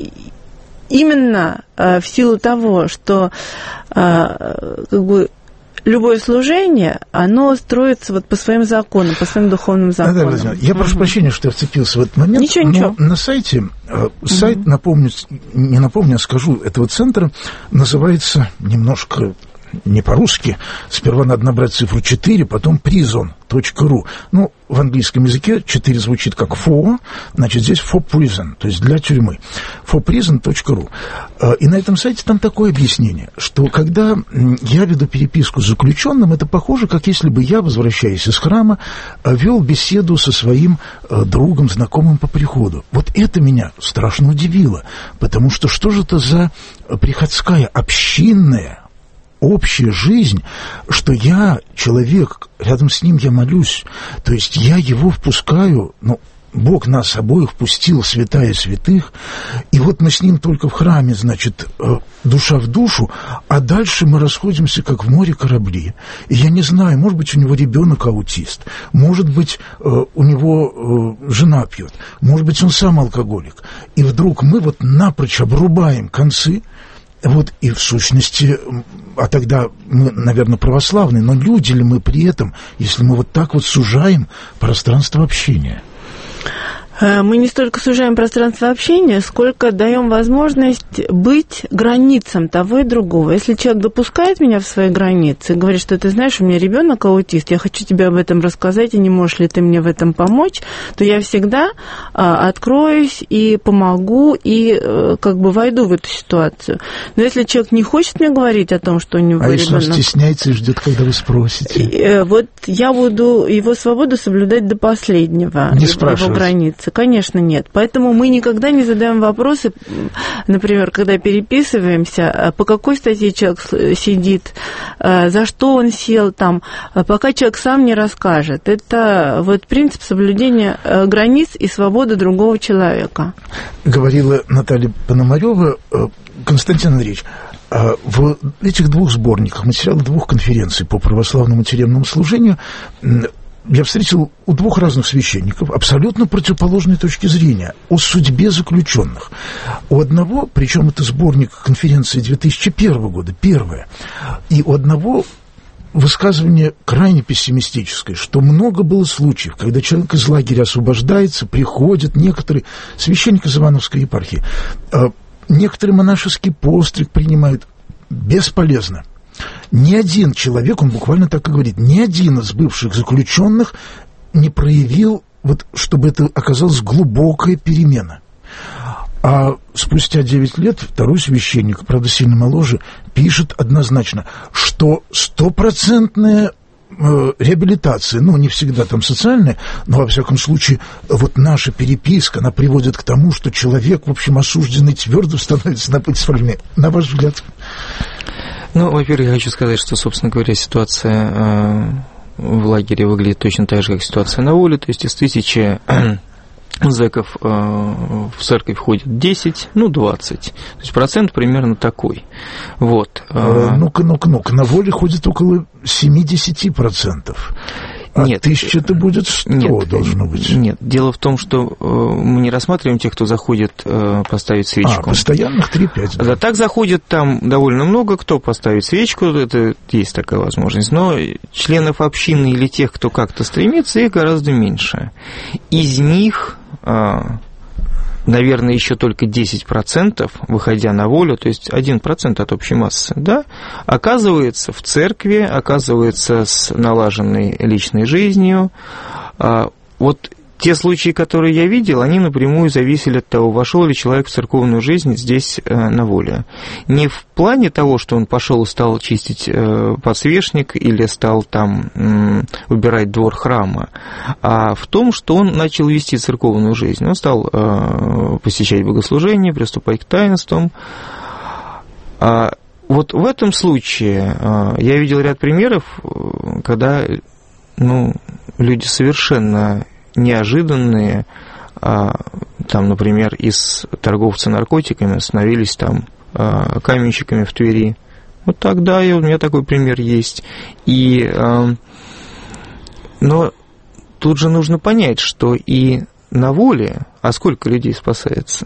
именно э, в силу того, что э, как бы любое служение, оно строится вот по своим законам, по своим духовным законам. Да, да, я прошу прощения, что я вцепился в этот момент. Ничего, но ничего. На сайте, э, сайт, угу. напомню, не напомню, а скажу, этого центра называется немножко не по-русски. Сперва надо набрать цифру четыре, потом призон точка ру. Ну, в английском языке четыре звучит как for, значит, здесь for prison, то есть для тюрьмы. for prison точка ру. И на этом сайте там такое объяснение, что когда я веду переписку с заключенным, это похоже, как если бы я, возвращаясь из храма, вел беседу со своим другом, знакомым по приходу. Вот это меня страшно удивило, потому что что же это за приходская, общинная, общая жизнь, что я, человек, рядом с ним я молюсь, то есть я его впускаю, ну, Бог нас обоих впустил, святая святых, и вот мы с ним только в храме, значит, душа в душу, а дальше мы расходимся, как в море корабли. И я не знаю, может быть, у него ребенок аутист, может быть, у него жена пьет, может быть, он сам алкоголик. И вдруг мы вот напрочь обрубаем концы. Вот и в сущности, а тогда мы, наверное, православные, но люди ли мы при этом, если мы вот так вот сужаем пространство общения? Мы не столько сужаем пространство общения, сколько даем возможность быть границам того и другого. Если человек допускает меня в свои границы и говорит, что ты знаешь, у меня ребенок аутист, я хочу тебе об этом рассказать, и не можешь ли ты мне в этом помочь, то я всегда а, откроюсь и помогу, и а, как бы войду в эту ситуацию. Но если человек не хочет мне говорить о том, что у него а ребенок... если он стесняется и ждет, когда вы спросите? И, вот я буду его свободу соблюдать до последнего, не его границы. Конечно, нет. Поэтому мы никогда не задаем вопросы, например, когда переписываемся, по какой статье человек сидит, за что он сел там, пока человек сам не расскажет. Это вот принцип соблюдения границ и свободы другого человека. Говорила Наталья Пономарёва. Константин Андреевич, в этих двух сборниках, материалах двух конференций по православному тюремному служению, я встретил у двух разных священников абсолютно противоположные точки зрения о судьбе заключенных. У одного, причем это сборник конференции две тысячи первого года, первое, и у одного высказывание крайне пессимистическое, что много было случаев, когда человек из лагеря освобождается, приходит, некоторые священники из Ивановской епархии, некоторые монашеский постриг принимают, бесполезно. Ни один человек, он буквально так и говорит, ни один из бывших заключенных не проявил, вот, чтобы это оказалась глубокая перемена. А спустя девять лет второй священник, правда, сильно моложе, пишет однозначно, что стопроцентная э, реабилитация, ну, не всегда там социальная, но, во всяком случае, вот наша переписка, она приводит к тому, что человек, в общем, осужденный твердо становится на путь свободы. На ваш взгляд? Ну, во-первых, я хочу сказать, что, собственно говоря, ситуация э, в лагере выглядит точно так же, как ситуация на воле. То есть из тысячи зэков э, в церковь входит десять, ну, двадцать. То есть процент примерно такой. Вот. Ну-ка, ну-ка, ну-ка. На воле ходит около семьдесят процентов. А нет, тысяча-то будет сто, нет, должно быть. Нет, дело в том, что э, мы не рассматриваем тех, кто заходит э, поставить свечку. А, постоянных три-пять. Да. Да, так заходит там довольно много кто поставить свечку, это есть такая возможность, но членов общины или тех, кто как-то стремится, их гораздо меньше. Из них... Э, наверное, еще только десять процентов, выходя на волю, то есть один процент от общей массы, да, оказывается в церкви, оказывается с налаженной личной жизнью. Вот те случаи, которые я видел, они напрямую зависели от того, вошел ли человек в церковную жизнь здесь на воле. Не в плане того, что он пошел и стал чистить подсвечник или стал там убирать двор храма, а в том, что он начал вести церковную жизнь. Он стал посещать богослужения, приступать к таинствам. Вот в этом случае я видел ряд примеров, когда ну, люди совершенно неожиданные, там, например, из торговца наркотиками становились там каменщиками в Твери. Вот тогда и у меня такой пример есть. И, но тут же нужно понять, что и на воле, а сколько людей спасается,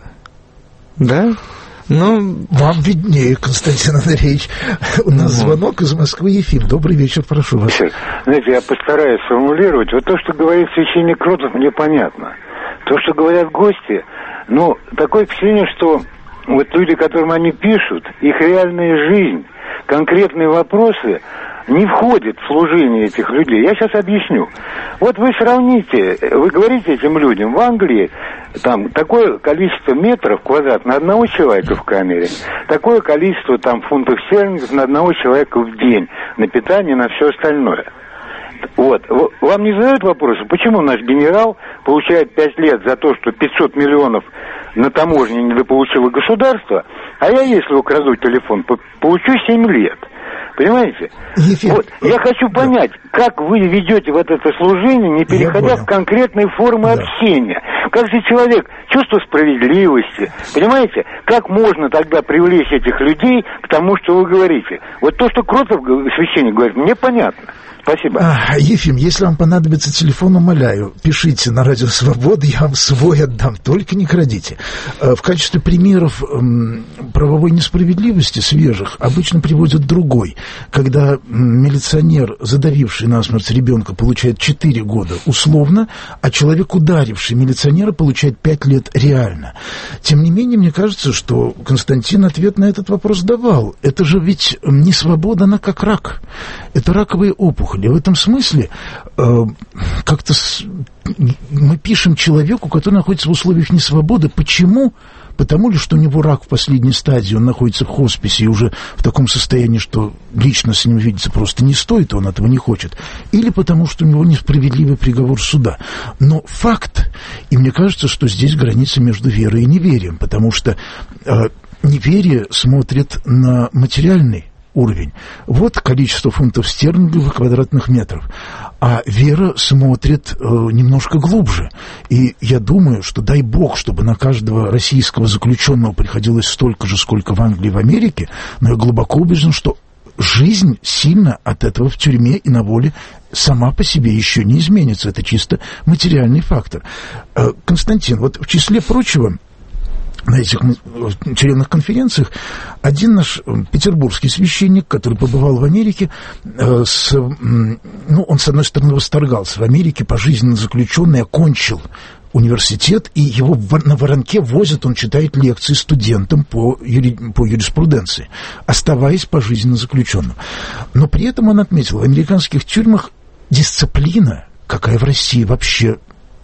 да? Ну, вам виднее, Константин Андреевич. У нас ну. звонок из Москвы. Ефим, добрый вечер, прошу вас. Знаете, я постараюсь сформулировать. Вот то, что говорит священник Кротов, мне понятно. То, что говорят гости, ну, такое впечатление, что вот люди, которым они пишут, их реальная жизнь, конкретные вопросы не входят в служение этих людей. Я сейчас объясню. Вот вы сравните, вы говорите этим людям, в Англии там такое количество метров квадрат на одного человека в камере, такое количество там фунтов стерлингов на одного человека в день, на питание, на все остальное. Вот. Вам не задают вопросы, почему наш генерал получает пять лет за то, что пятьсот миллионов на таможне недополучило государство, а я, если украду телефон, получу семь лет. Понимаете? Ефим, вот, я хочу понять, да. как вы ведете вот это служение, не переходя в конкретные формы да. общения. Как же человек, чувство справедливости, понимаете? Как можно тогда привлечь этих людей к тому, что вы говорите? Вот то, что Кротов, священник, говорит, мне понятно. Спасибо. А, Ефим, если вам понадобится телефон, умоляю, пишите на Радио Свобода, я вам свой отдам, только не крадите. В качестве примеров правовой несправедливости свежих обычно приводят другой, когда милиционер, задавивший насмерть ребенка, получает четыре года условно, а человек, ударивший милиционера, получает пять лет реально. Тем не менее, мне кажется, что Константин ответ на этот вопрос давал. Это же ведь не свобода, она как рак. Это раковые опухоли. В этом смысле э, как-то с... мы пишем человеку, который находится в условиях несвободы. Почему? Потому ли, что у него рак в последней стадии, он находится в хосписе и уже в таком состоянии, что лично с ним видеться просто не стоит, он этого не хочет. Или потому, что у него несправедливый приговор суда. Но факт, и мне кажется, что здесь граница между верой и неверием, потому что э, неверие смотрит на материальный уровень. Вот количество фунтов стерлингов квадратных метров. А вера смотрит э, немножко глубже. И я думаю, что дай бог, чтобы на каждого российского заключенного приходилось столько же, сколько в Англии и в Америке, но я глубоко убежден, что жизнь сильно от этого в тюрьме и на воле сама по себе еще не изменится. Это чисто материальный фактор. Э, Константин, вот в числе прочего, на этих членах конференциях один наш петербургский священник, который побывал в Америке, с, ну, он, с одной стороны, восторгался. В Америке пожизненно заключенный окончил университет, и его на воронке возят, он читает лекции студентам по, юри, по юриспруденции, оставаясь пожизненно заключенным. Но при этом он отметил, в американских тюрьмах дисциплина, какая в России вообще...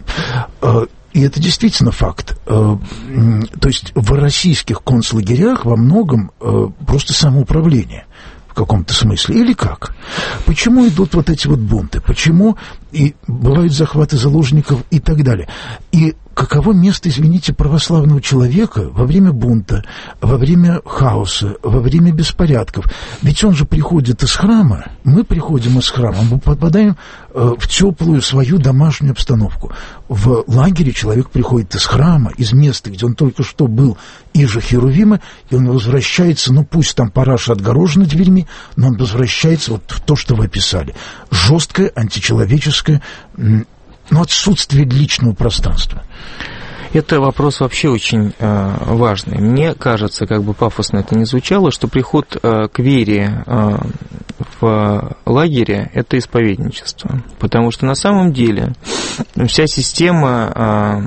И это действительно факт. То есть в российских концлагерях во многом просто самоуправление в каком-то смысле. Или как? Почему идут вот эти вот бунты? Почему и бывают захваты заложников и так далее? И каково место, извините, православного человека во время бунта, во время хаоса, во время беспорядков? Ведь он же приходит из храма, мы приходим из храма, мы попадаем в теплую свою домашнюю обстановку. В лагере человек приходит из храма, из места, где он только что был, иже Херувима, и он возвращается, ну пусть там параша отгорожена дверьми, но он возвращается вот в то, что вы описали. Жесткая античеловеческая христианское, ну, отсутствие личного пространства? Это вопрос вообще очень э, важный. Мне кажется, как бы пафосно это ни звучало, что приход э, к вере э, в лагере – это исповедничество. Потому что на самом деле вся система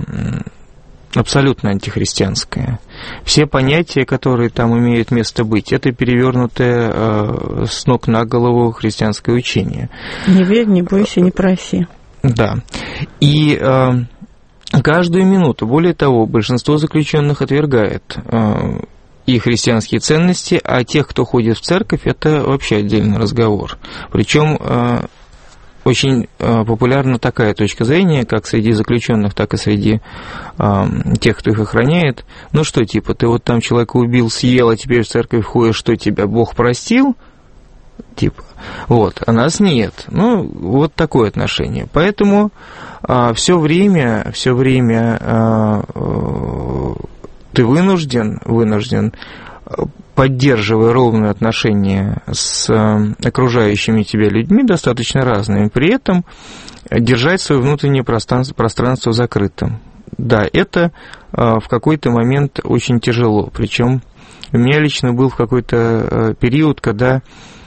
э, абсолютно антихристианская. Все понятия, которые там имеют место быть, это перевернутое э, с ног на голову христианское учение. Не верь, не бойся, не проси. Да. И... Э, Каждую минуту, более того, большинство заключенных отвергает э, и христианские ценности, а тех, кто ходит в церковь, это вообще отдельный разговор. Причем э, очень э, популярна такая точка зрения, как среди заключенных, так и среди э, тех, кто их охраняет. Ну что, типа, ты вот там человека убил, съел, а теперь в церковь ходишь, что тебя Бог простил? Типа, вот, а нас нет. Ну, вот такое отношение. Поэтому а, все время, все время а, а, ты вынужден, вынужден, поддерживая ровные отношения с а, окружающими тебя людьми, достаточно разными, при этом держать свое внутреннее пространство, пространство закрытым. Да, это а, в какой-то момент очень тяжело. Причем у меня лично был в какой-то а, период, когда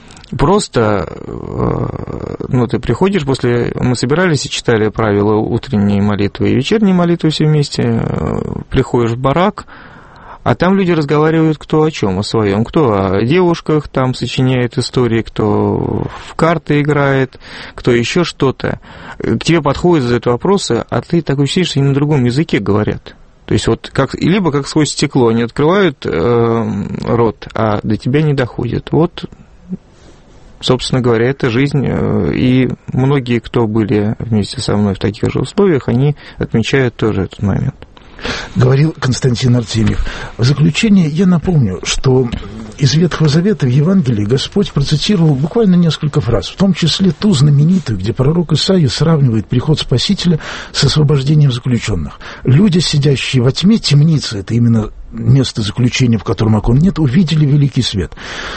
просто, ну, ты приходишь после... Мы собирались и читали правила утренней молитвы и вечерней молитвы все вместе. Приходишь в барак, а там люди разговаривают кто о чем, о своем. Кто о девушках там сочиняет истории, кто в карты играет, кто еще что-то. К тебе подходят, задают вопросы, а ты такой сидишь, и на другом языке говорят. То есть вот как, либо как сквозь стекло они открывают э, рот, а до тебя не доходит. Вот... Собственно говоря, это жизнь, и многие, кто были вместе со мной в таких же условиях, они отмечают тоже этот момент. Говорил Константин Артемьев. В заключение я напомню, что из Ветхого Завета в Евангелии Господь процитировал буквально несколько фраз, в том числе ту знаменитую, где пророк Исаия сравнивает приход Спасителя с освобождением заключенных. Люди, сидящие во тьме, темница, это именно место заключения, в котором окон нет, увидели великий свет.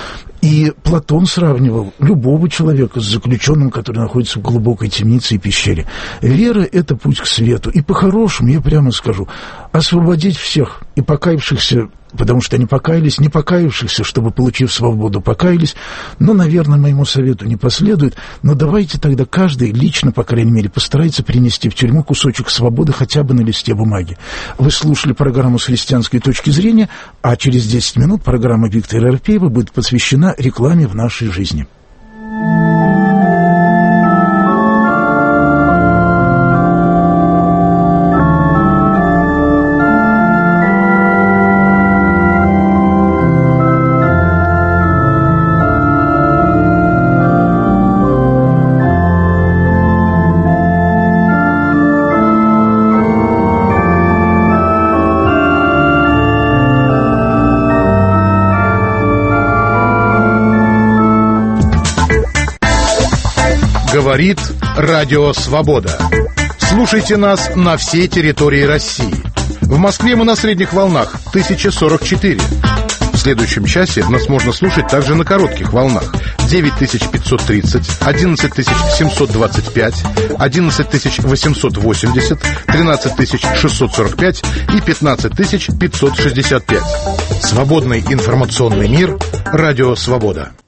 И Платон сравнивал любого человека с заключенным, который находится в глубокой темнице и пещере. Вера – это путь к свету. И по-хорошему, я прямо скажу, освободить всех и покаявшихся, потому что они покаялись, не покаявшихся, чтобы, получив свободу, покаялись. Но, наверное, моему совету не последует. Но давайте тогда каждый лично, по крайней мере, постарается принести в тюрьму кусочек свободы хотя бы на листе бумаги. Вы слушали программу «С христианской точки зрения», а через десять минут программа Виктора Арпеева будет посвящена рекламе в нашей жизни. Говорит Радио Свобода. Слушайте нас на всей территории России. В Москве мы на средних волнах тысяча сорок четыре. В следующем часе нас можно слушать также на коротких волнах девять тысяч пятьсот тридцать, одиннадцать тысяч семьсот двадцать пять, одиннадцать тысяч восемьсот восемьдесят, тринадцать тысяч шестьсот сорок пять и пятнадцать тысяч пятьсот шестьдесят пять. Свободный информационный мир. Радио Свобода.